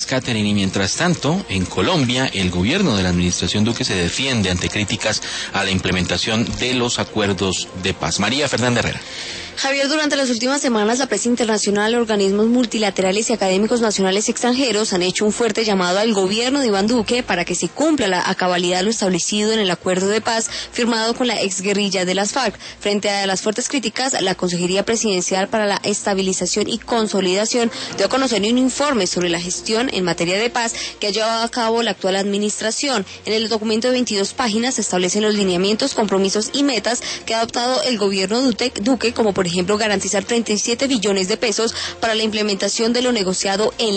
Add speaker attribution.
Speaker 1: Catherine, y mientras tanto, en Colombia, el gobierno de la administración Duque se defiende ante críticas a la implementación de los acuerdos de paz. María Fernanda Herrera.
Speaker 2: Javier, durante las últimas semanas, la prensa internacional, organismos multilaterales y académicos nacionales y extranjeros han hecho un fuerte llamado al gobierno de Iván Duque para que se cumpla a cabalidad lo establecido en el acuerdo de paz firmado con la exguerrilla de las FARC. Frente a las fuertes críticas, la Consejería Presidencial para la Estabilización y Consolidación dio a conocer un informe sobre la gestión en materia de paz que ha llevado a cabo la actual administración. En el documento de 22 páginas se establecen los lineamientos, compromisos y metas que ha adoptado el gobierno Duque, como por ejemplo garantizar 37 billones de pesos para la implementación de lo negociado en